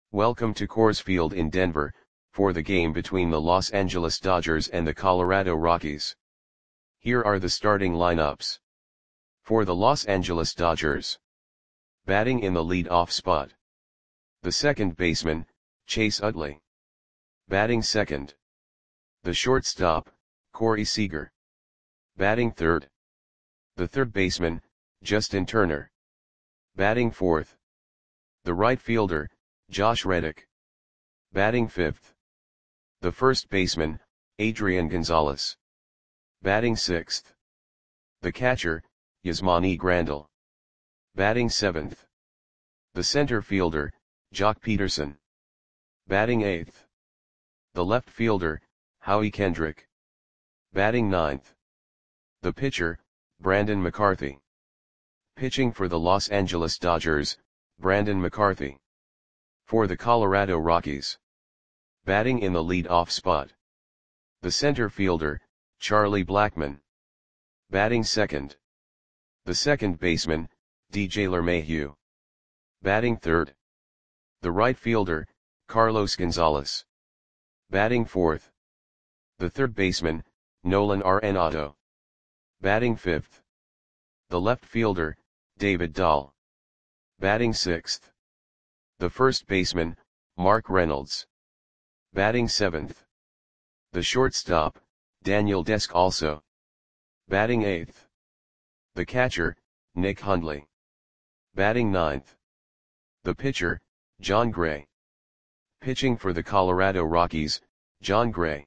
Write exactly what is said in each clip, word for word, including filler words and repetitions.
Welcome to Coors Field in Denver, for the game between the Los Angeles Dodgers and the Colorado Rockies. Here are the starting lineups. For the Los Angeles Dodgers. Batting in the lead-off spot. The second baseman, Chase Utley. Batting second. The shortstop, Corey Seager. Batting third. The third baseman, Justin Turner. Batting fourth. The right fielder, Josh Reddick. Batting fifth. The first baseman, Adrian Gonzalez. Batting sixth. The catcher, Yasmani Grandal. Batting seventh. The center fielder, Joc Pederson. Batting eighth. The left fielder, Howie Kendrick. Batting ninth. The pitcher, Brandon McCarthy. Pitching for the Los Angeles Dodgers, Brandon McCarthy. For the Colorado Rockies. Batting in the lead-off spot. The center fielder, Charlie Blackmon. Batting second. The second baseman, D J LeMahieu. Batting third. The right fielder, Carlos Gonzalez. Batting fourth. The third baseman, Nolan Arenado. Batting fifth. The left fielder, David Dahl. Batting sixth. The first baseman, Mark Reynolds. Batting seventh. The shortstop, Daniel Descalso. Batting eighth. The catcher, Nick Hundley. Batting ninth. The pitcher, Jon Gray. Pitching for the Colorado Rockies, Jon Gray.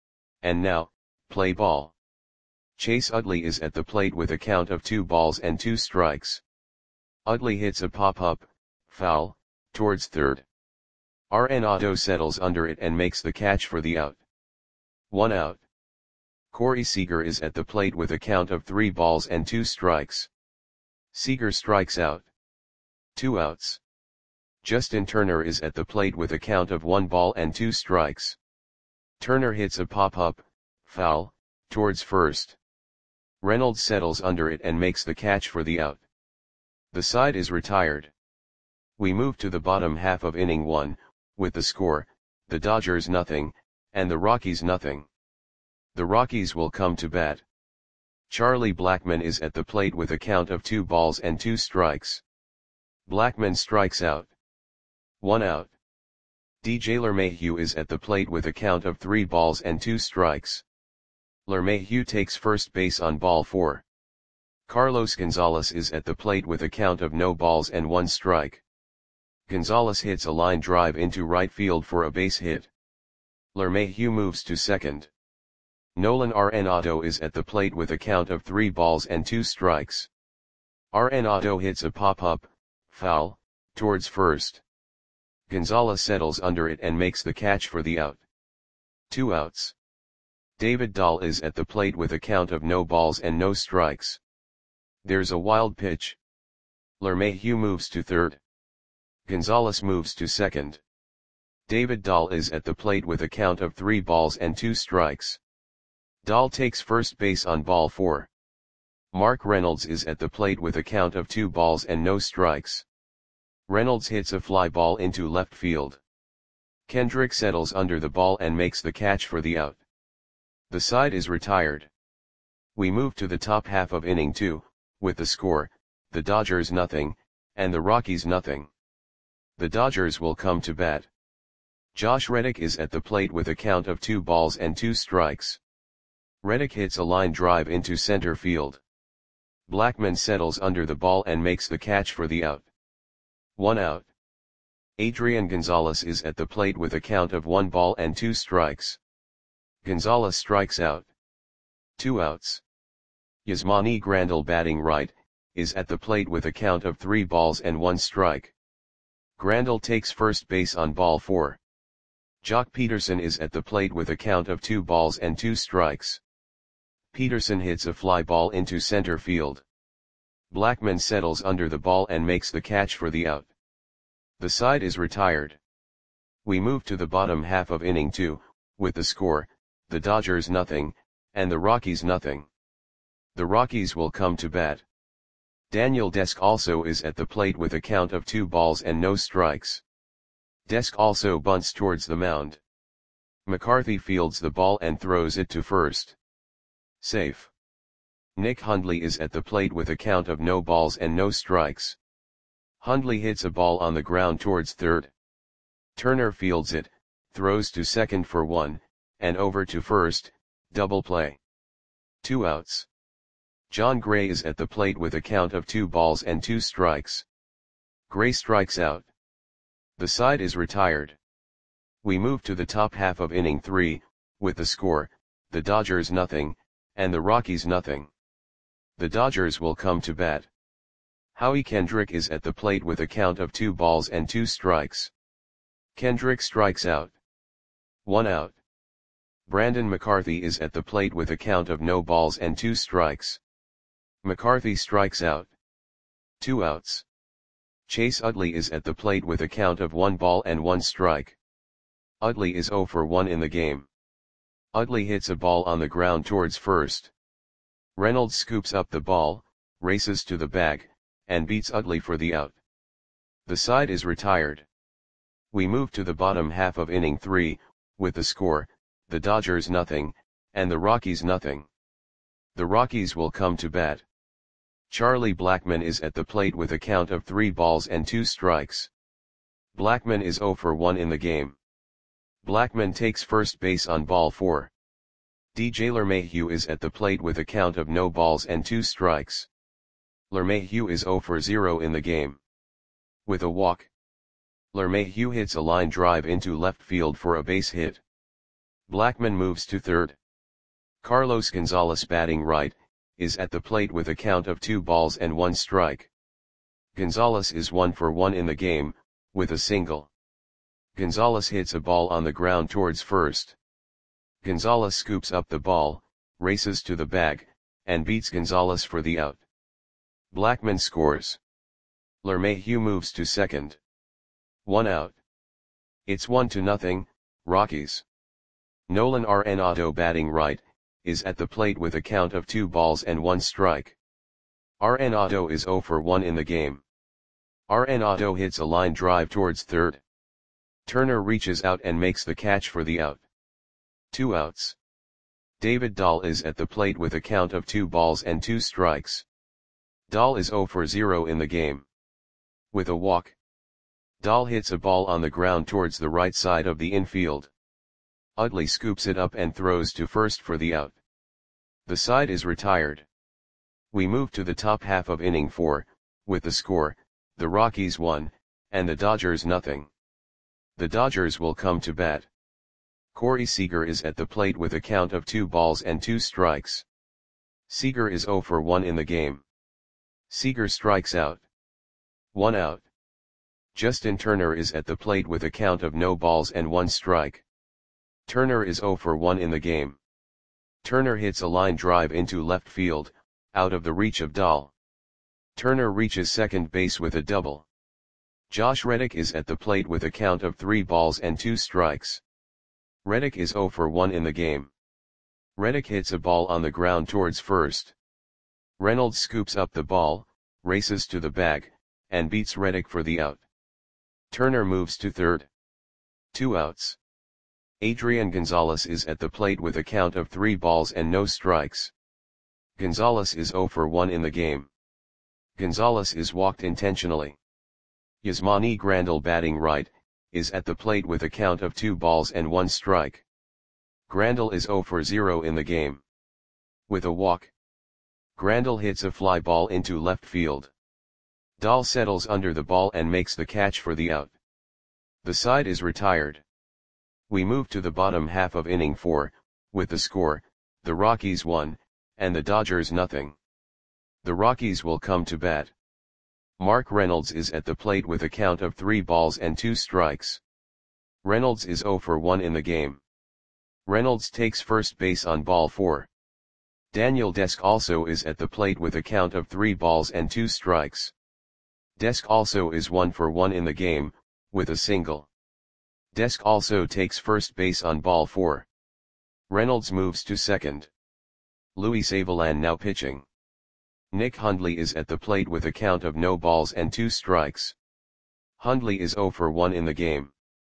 And now, play ball. Chase Utley is at the plate with a count of two balls and two strikes. Utley hits a pop-up, foul, towards third. Arenado settles under it and makes the catch for the out. One out. Corey Seager is at the plate with a count of three balls and two strikes. Seager strikes out. Two outs. Justin Turner is at the plate with a count of one ball and two strikes. Turner hits a pop-up, foul, towards first. Reynolds settles under it and makes the catch for the out. The side is retired. We move to the bottom half of inning one, with the score, the Dodgers nothing, and the Rockies nothing. The Rockies will come to bat. Charlie Blackmon is at the plate with a count of two balls and two strikes. Blackmon strikes out. One out. D J LeMahieu is at the plate with a count of three balls and two strikes. LeMahieu takes first base on ball four. Carlos Gonzalez is at the plate with a count of no balls and one strike. Gonzalez hits a line drive into right field for a base hit. LeMahieu moves to second. Nolan Arenado is at the plate with a count of three balls and two strikes. Arenado hits a pop-up, foul, towards first. Gonzalez settles under it and makes the catch for the out. Two outs. David Dahl is at the plate with a count of no balls and no strikes. There's a wild pitch. LeMahieu moves to third. Gonzalez moves to second. David Dahl is at the plate with a count of three balls and two strikes. Dahl takes first base on ball four. Mark Reynolds is at the plate with a count of two balls and no strikes. Reynolds hits a fly ball into left field. Kendrick settles under the ball and makes the catch for the out. The side is retired. We move to the top half of inning two, with the score, the Dodgers nothing, and the Rockies nothing. The Dodgers will come to bat. Josh Reddick is at the plate with a count of two balls and two strikes. Reddick hits a line drive into center field. Blackmon settles under the ball and makes the catch for the out. One out. Adrian Gonzalez is at the plate with a count of one ball and two strikes. Gonzalez strikes out. Two outs. Yasmani Grandal, batting right, is at the plate with a count of three balls and one strike. Grandal takes first base on ball four. Joc Pederson is at the plate with a count of two balls and two strikes. Pederson hits a fly ball into center field. Blackmon settles under the ball and makes the catch for the out. The side is retired. We move to the bottom half of inning two, with the score, the Dodgers nothing, and the Rockies nothing. The Rockies will come to bat. Daniel Descalso is at the plate with a count of two balls and no strikes. Desk also bunts towards the mound. McCarthy fields the ball and throws it to first. Safe. Nick Hundley is at the plate with a count of no balls and no strikes. Hundley hits a ball on the ground towards third. Turner fields it, throws to second for one, and over to first, double play. Two outs. John Gray is at the plate with a count of two balls and two strikes. Gray strikes out. The side is retired. We move to the top half of inning three, with the score, the Dodgers nothing, and the Rockies nothing. The Dodgers will come to bat. Howie Kendrick is at the plate with a count of two balls and two strikes. Kendrick strikes out. One out. Brandon McCarthy is at the plate with a count of no balls and two strikes. McCarthy strikes out. Two outs. Chase Utley is at the plate with a count of one ball and one strike. Utley is oh for one in the game. Utley hits a ball on the ground towards first. Reynolds scoops up the ball, races to the bag, and beats Utley for the out. The side is retired. We move to the bottom half of inning three, with the score, the Dodgers nothing, and the Rockies nothing. The Rockies will come to bat. Charlie Blackmon is at the plate with a count of three balls and two strikes. Blackmon is oh for one in the game. Blackmon takes first base on ball four. D J LeMahieu is at the plate with a count of no balls and two strikes. LeMahieu is oh for zero in the game. With a walk. LeMahieu hits a line drive into left field for a base hit. Blackmon moves to third. Carlos Gonzalez, batting right, is at the plate with a count of two balls and one strike. Gonzalez is one for one in the game, with a single. Gonzalez hits a ball on the ground towards first. Gonzalez scoops up the ball, races to the bag, and beats Gonzalez for the out. Blackmon scores. LeMahieu moves to second. One out. It's one to nothing, Rockies. Nolan Arenado, batting right, is at the plate with a count of two balls and one strike. Arenado is oh for one in the game. Arenado hits a line drive towards third. Turner reaches out and makes the catch for the out. Two outs. David Dahl is at the plate with a count of two balls and two strikes. Dahl is oh for zero in the game. With a walk. Dahl hits a ball on the ground towards the right side of the infield. Utley scoops it up and throws to first for the out. The side is retired. We move to the top half of inning four, with the score, the Rockies one, and the Dodgers nothing. The Dodgers will come to bat. Corey Seager is at the plate with a count of two balls and two strikes. Seager is oh for one in the game. Seager strikes out. One out. Justin Turner is at the plate with a count of no balls and one strike. Turner is oh for one in the game. Turner hits a line drive into left field, out of the reach of Dahl. Turner reaches second base with a double. Josh Reddick is at the plate with a count of three balls and two strikes. Reddick is oh for one in the game. Reddick hits a ball on the ground towards first. Reynolds scoops up the ball, races to the bag, and beats Reddick for the out. Turner moves to third. Two outs. Adrian Gonzalez is at the plate with a count of three balls and no strikes. Gonzalez is oh for one in the game. Gonzalez is walked intentionally. Yasmani Grandal, batting right, is at the plate with a count of two balls and one strike. Grandal is oh for zero in the game. With a walk. Grandal hits a fly ball into left field. Dahl settles under the ball and makes the catch for the out. The side is retired. We move to the bottom half of inning four, with the score, the Rockies one, and the Dodgers nothing. The Rockies will come to bat. Mark Reynolds is at the plate with a count of three balls and two strikes. Reynolds is oh for one in the game. Reynolds takes first base on ball four. Daniel Desk also is at the plate with a count of three balls and two strikes. Desk also is one for one in the game, with a single. Desk also takes first base on ball four. Reynolds moves to second. Luis Avilan now pitching. Nick Hundley is at the plate with a count of no balls and two strikes. Hundley is oh for one in the game.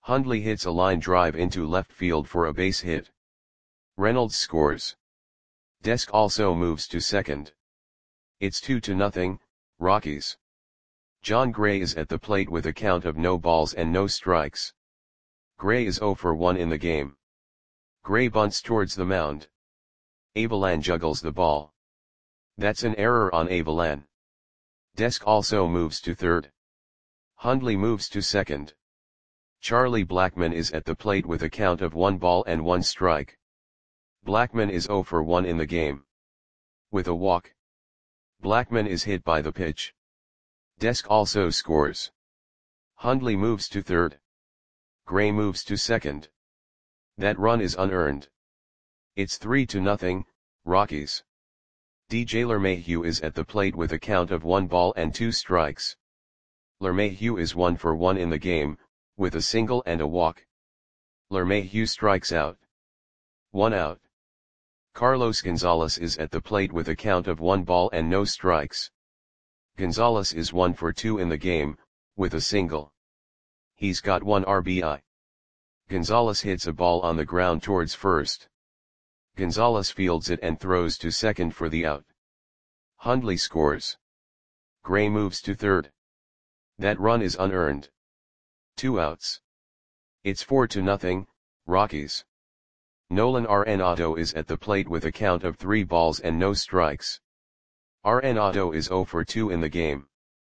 Hundley hits a line drive into left field for a base hit. Reynolds scores. Desk also moves to second. It's two to nothing, Rockies. Jon Gray is at the plate with a count of no balls and no strikes. Gray is oh for one in the game. Gray bunts towards the mound. Avilan juggles the ball. That's an error on Avilan. Desk also moves to third. Hundley moves to second. Charlie Blackmon is at the plate with a count of one ball and one strike. Blackmon is oh for one in the game. With a walk. Blackmon is hit by the pitch. Desk also scores. Hundley moves to third. Gray moves to second. That run is unearned. It's three to nothing, Rockies. D J LeMahieu is at the plate with a count of one ball and two strikes. LeMahieu is one for one in the game, with a single and a walk. LeMahieu strikes out. One out. Carlos Gonzalez is at the plate with a count of one ball and no strikes. Gonzalez is one for two in the game, with a single. He's got one R B I. Gonzalez hits a ball on the ground towards first. Gonzalez fields it and throws to second for the out. Hundley scores. Gray moves to third. That run is unearned. Two outs. It's four to nothing, Rockies. Nolan Arenado is at the plate with a count of three balls and no strikes. Arenado is oh for two in the game.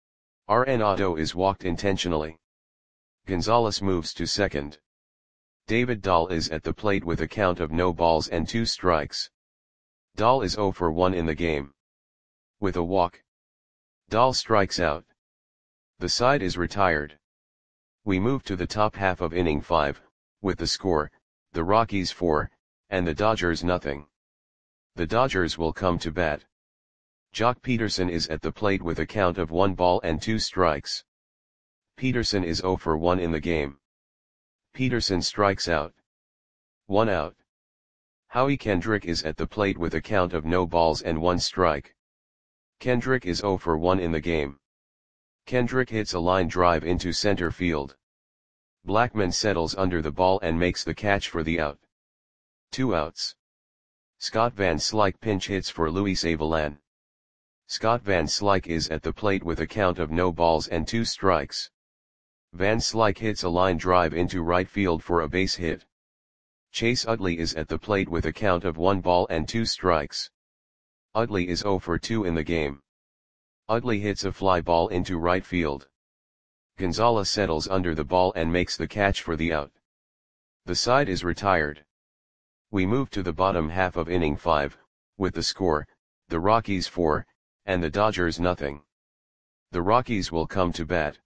Arenado is walked intentionally. Gonzalez moves to second. David Dahl is at the plate with a count of no balls and two strikes. Dahl is oh for one in the game. With a walk. Dahl strikes out. The side is retired. We move to the top half of inning five, with the score, the Rockies four, and the Dodgers nothing. The Dodgers will come to bat. Jock Peterson is at the plate with a count of one ball and two strikes. Peterson is oh for one in the game. Peterson strikes out. One out. Howie Kendrick is at the plate with a count of no balls and one strike. Kendrick is oh for one in the game. Kendrick hits a line drive into center field. Blackmon settles under the ball and makes the catch for the out. Two outs. Scott Van Slyke pinch hits for Luis Avilan. Scott Van Slyke is at the plate with a count of no balls and two strikes. Van Slyke hits a line drive into right field for a base hit. Chase Utley is at the plate with a count of one ball and two strikes. Utley is oh for two in the game. Utley hits a fly ball into right field. Gonzalez settles under the ball and makes the catch for the out. The side is retired. We move to the bottom half of inning five, with the score, the Rockies four, and the Dodgers nothing. The Rockies will come to bat.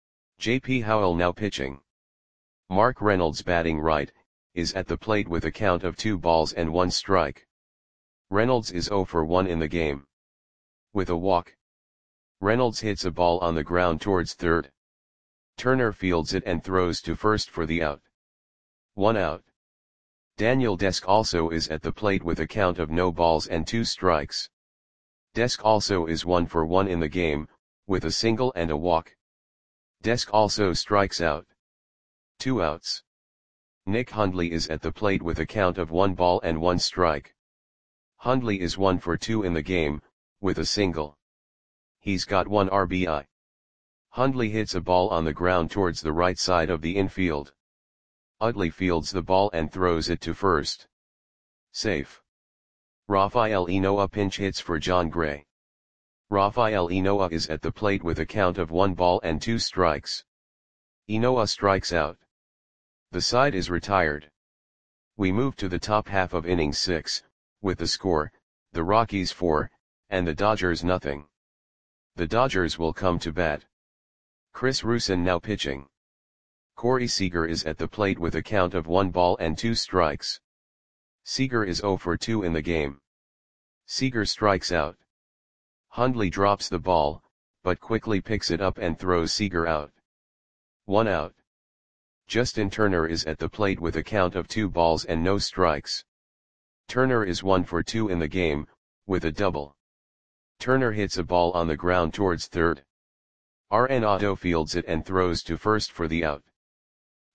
J P Howell now pitching. Mark Reynolds batting right, is at the plate with a count of two balls and one strike. Reynolds is oh for one in the game. With a walk. Reynolds hits a ball on the ground towards third. Turner fields it and throws to first for the out. One out. Daniel Desk also is at the plate with a count of no balls and two strikes. Desk also is one for one in the game, with a single and a walk. Desk also strikes out. Two outs. Nick Hundley is at the plate with a count of one ball and one strike. Hundley is one for two in the game, with a single. He's got one R B I. Hundley hits a ball on the ground towards the right side of the infield. Utley fields the ball and throws it to first. Safe. Rafael Enoa pinch hits for Jon Gray. Rafael Enoa is at the plate with a count of one ball and two strikes. Enoa strikes out. The side is retired. We move to the top half of inning six, with the score, the Rockies four, and the Dodgers nothing. The Dodgers will come to bat. Chris Rusin now pitching. Corey Seager is at the plate with a count of one ball and two strikes. Seager is oh for two in the game. Seager strikes out. Hundley drops the ball, but quickly picks it up and throws Seager out. One out. Justin Turner is at the plate with a count of two balls and no strikes. Turner is one for two in the game, with a double. Turner hits a ball on the ground towards third. Arenado fields it and throws to first for the out.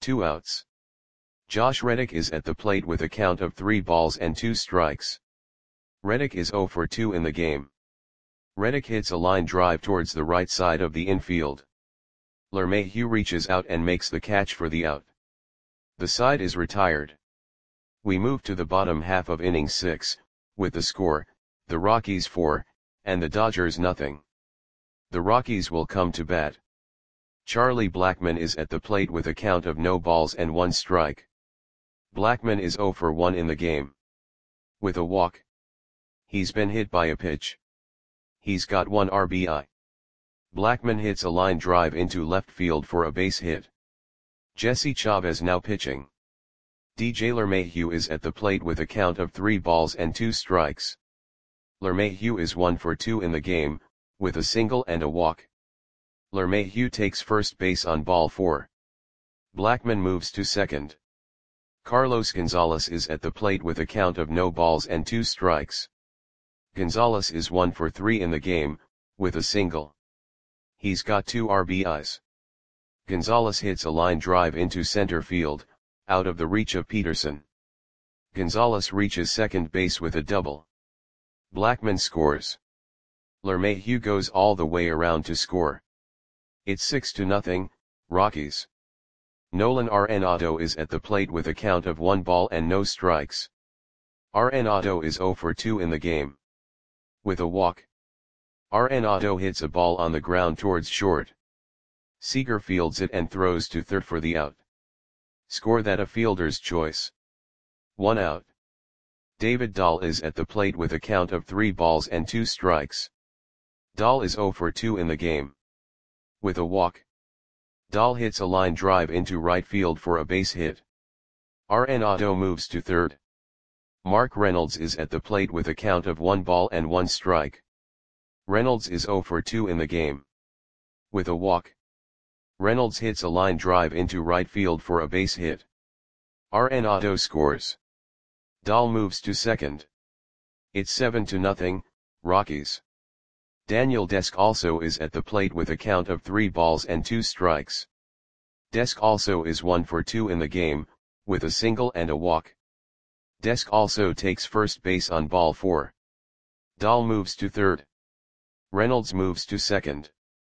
Two outs. Josh Reddick is at the plate with a count of three balls and two strikes. Reddick is zero for two in the game. Reddick hits a line drive towards the right side of the infield. LeMahieu reaches out and makes the catch for the out. The side is retired. We move to the bottom half of inning six, with the score, the Rockies four, and the Dodgers nothing. The Rockies will come to bat. Charlie Blackmon is at the plate with a count of no balls and one strike. Blackmon is zero for one in the game. With a walk. He's been hit by a pitch. He's got one R B I. Blackmon hits a line drive into left field for a base hit. Jesse Chavez now pitching. D J LeMahieu is at the plate with a count of three balls and two strikes. LeMahieu is one for two in the game, with a single and a walk. LeMahieu takes first base on ball four. Blackmon moves to second. Carlos Gonzalez is at the plate with a count of no balls and two strikes. Gonzalez is one for three in the game, with a single. He's got two R B Is. Gonzalez hits a line drive into center field, out of the reach of Peterson. Gonzalez reaches second base with a double. Blackmon scores. LeMahieu goes all the way around to score. It's six to nothing, Rockies. Nolan Arenado is at the plate with a count of one ball and no strikes. Arenado is zero for two in the game. With a walk. Arenado hits a ball on the ground towards short. Seager fields it and throws to third for the out. Score that a fielder's choice. One out. David Dahl is at the plate with a count of three balls and two strikes. Dahl is zero for two in the game. With a walk. Dahl hits a line drive into right field for a base hit. Arenado moves to third. Mark Reynolds is at the plate with a count of one ball and one strike. Reynolds is zero for two in the game. With a walk. Reynolds hits a line drive into right field for a base hit. Arenado scores. Dahl moves to second. It's seven to nothing, Rockies. Daniel Desk also is at the plate with a count of three balls and two strikes. Desk also is one for two in the game, with a single and a walk. Desk also takes first base on ball four. Dahl moves to third. Reynolds moves to second.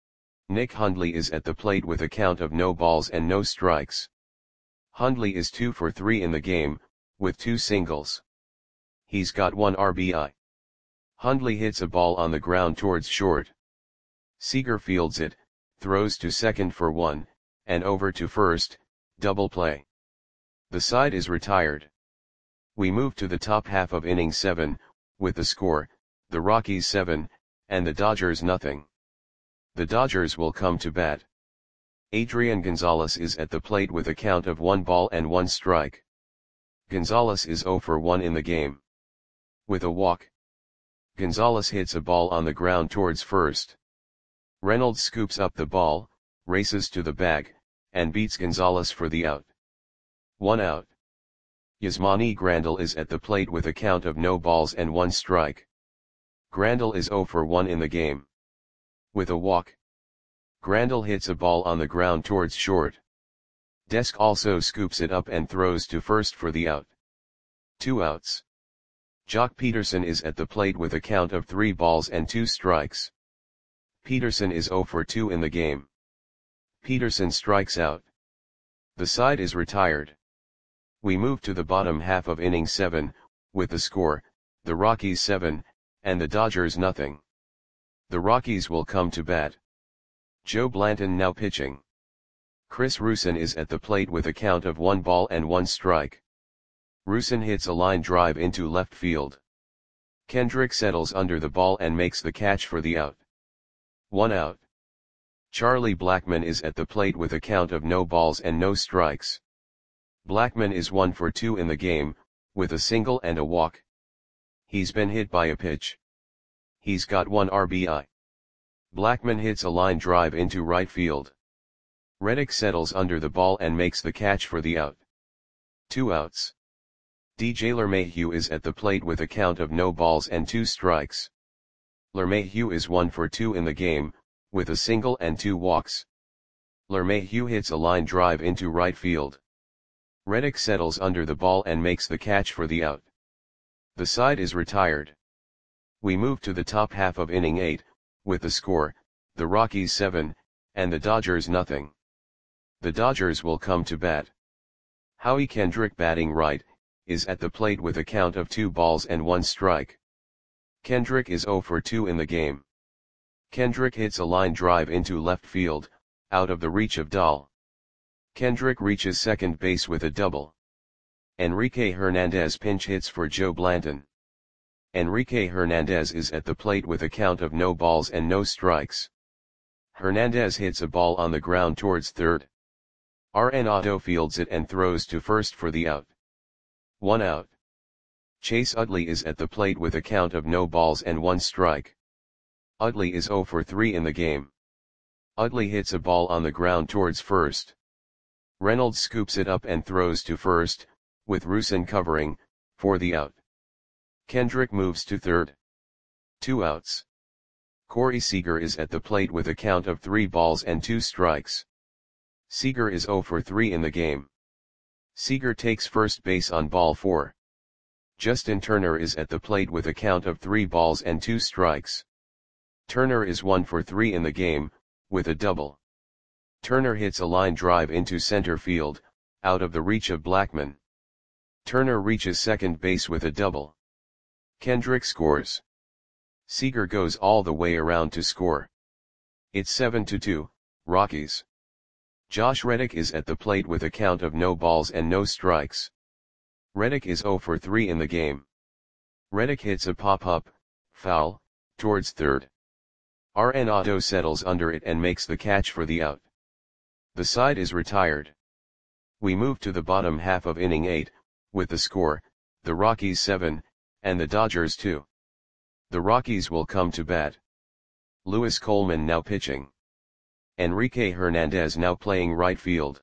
Nick Hundley is at the plate with a count of no balls and no strikes. Hundley is two for three in the game, with two singles. He's got one R B I. Hundley hits a ball on the ground towards short. Seager fields it, throws to second for one, and over to first, double play. The side is retired. We move to the top half of inning seven, with the score, the Rockies seven, and the Dodgers nothing. The Dodgers will come to bat. Adrian Gonzalez is at the plate with a count of one ball and one strike. Gonzalez is zero for one in the game. With a walk. Gonzalez hits a ball on the ground towards first. Reynolds scoops up the ball, races to the bag, and beats Gonzalez for the out. One out. Yasmani Grandal is at the plate with a count of no balls and one strike. Grandal is zero for one in the game. With a walk. Grandal hits a ball on the ground towards short. Desk also scoops it up and throws to first for the out. Two outs. Jock Peterson is at the plate with a count of three balls and two strikes. Peterson is zero for two in the game. Peterson strikes out. The side is retired. We move to the bottom half of inning seven, with the score, the Rockies seven, and the Dodgers nothing. The Rockies will come to bat. Joe Blanton now pitching. Chris Rusin is at the plate with a count of one ball and one strike. Rusin hits a line drive into left field. Kendrick settles under the ball and makes the catch for the out. One out. Charlie Blackmon is at the plate with a count of no balls and no strikes. Blackmon is one for two in the game, with a single and a walk. He's been hit by a pitch. He's got one R B I. Blackmon hits a line drive into right field. Reddick settles under the ball and makes the catch for the out. Two outs. D J LeMahieu is at the plate with a count of no balls and two strikes. LeMahieu is one for two in the game, with a single and two walks. LeMahieu hits a line drive into right field. Reddick settles under the ball and makes the catch for the out. The side is retired. We move to the top half of inning eight, with the score, the Rockies seven, and the Dodgers nothing. The Dodgers will come to bat. Howie Kendrick, batting right, is at the plate with a count of two balls and one strike. Kendrick is oh for two in the game. Kendrick hits a line drive into left field, out of the reach of Dahl. Kendrick reaches second base with a double. Enrique Hernandez pinch hits for Joe Blanton. Enrique Hernandez is at the plate with a count of no balls and no strikes. Hernandez hits a ball on the ground towards third. Arenado fields it and throws to first for the out. One out. Chase Utley is at the plate with a count of no balls and one strike. Utley is oh for three in the game. Utley hits a ball on the ground towards first. Reynolds scoops it up and throws to first, with Rusin covering, for the out. Kendrick moves to third. Two outs. Corey Seager is at the plate with a count of three balls and two strikes. Seager is oh for three in the game. Seager takes first base on ball four. Justin Turner is at the plate with a count of three balls and two strikes. Turner is one for three in the game, with a double. Turner hits a line drive into center field, out of the reach of Blackmon. Turner reaches second base with a double. Kendrick scores. Seager goes all the way around to score. It's seven to two, Rockies. Josh Reddick is at the plate with a count of no balls and no strikes. Reddick is oh for three in the game. Reddick hits a pop-up, foul, towards third. Arenado settles under it and makes the catch for the out. The side is retired. We move to the bottom half of inning eight, with the score, the Rockies seven, and the Dodgers two. The Rockies will come to bat. Lewis Coleman now pitching. Enrique Hernandez now playing right field.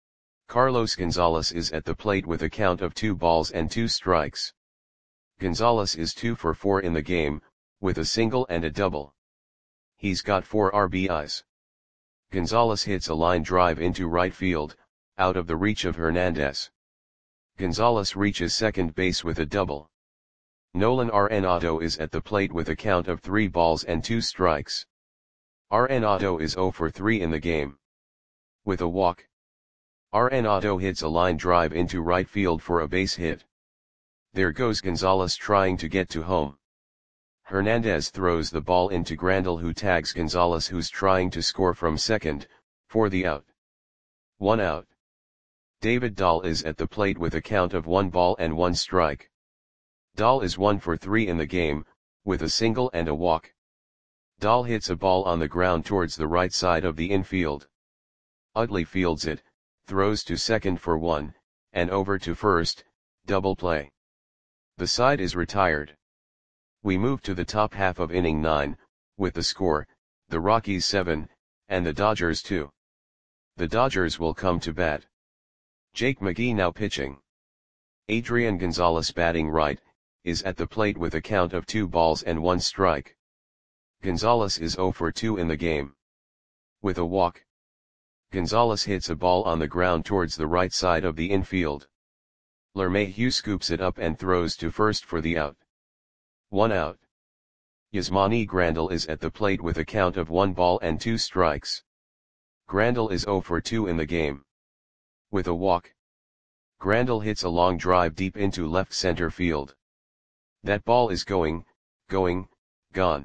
Carlos Gonzalez is at the plate with a count of two balls and two strikes. Gonzalez is two for four in the game, with a single and a double. He's got four R B Is. Gonzalez hits a line drive into right field, out of the reach of Hernandez. Gonzalez reaches second base with a double. Nolan Arenado is at the plate with a count of three balls and two strikes. Arenado is oh for three in the game. With a walk. Arenado hits a line drive into right field for a base hit. There goes Gonzalez trying to get to home. Hernandez throws the ball into Grandal, who tags Gonzalez, who's trying to score from second, for the out. One out. David Dahl is at the plate with a count of one ball and one strike. Dahl is one for three in the game, with a single and a walk. Dahl hits a ball on the ground towards the right side of the infield. Utley fields it, throws to second for one, and over to first, double play. The side is retired. We move to the top half of inning nine, with the score, the Rockies seven, and the Dodgers two. The Dodgers will come to bat. Jake McGee now pitching. Adrian Gonzalez, batting right, is at the plate with a count of two balls and one strike. Gonzalez is oh for two in the game. With a walk. Gonzalez hits a ball on the ground towards the right side of the infield. LeMahieu scoops it up and throws to first for the out. One out. Yasmani Grandal is at the plate with a count of one ball and two strikes. Grandal is oh for two in the game. With a walk. Grandal hits a long drive deep into left center field. That ball is going, going, gone.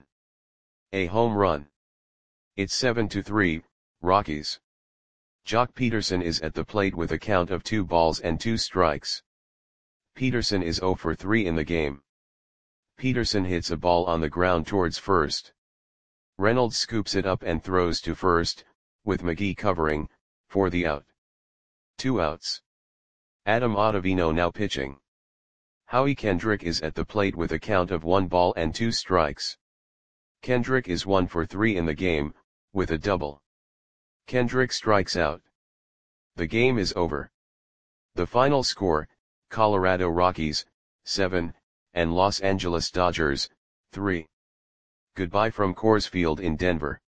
A home run. It's seven to three, Rockies. Jock Peterson is at the plate with a count of two balls and two strikes. Peterson is oh for three in the game. Peterson hits a ball on the ground towards first. Reynolds scoops it up and throws to first, with McGee covering, for the out. Two outs. Adam Ottavino now pitching. Howie Kendrick is at the plate with a count of one ball and two strikes. Kendrick is one for three in the game, with a double. Kendrick strikes out. The game is over. The final score, Colorado Rockies, seven, and Los Angeles Dodgers, three. Goodbye from Coors Field in Denver.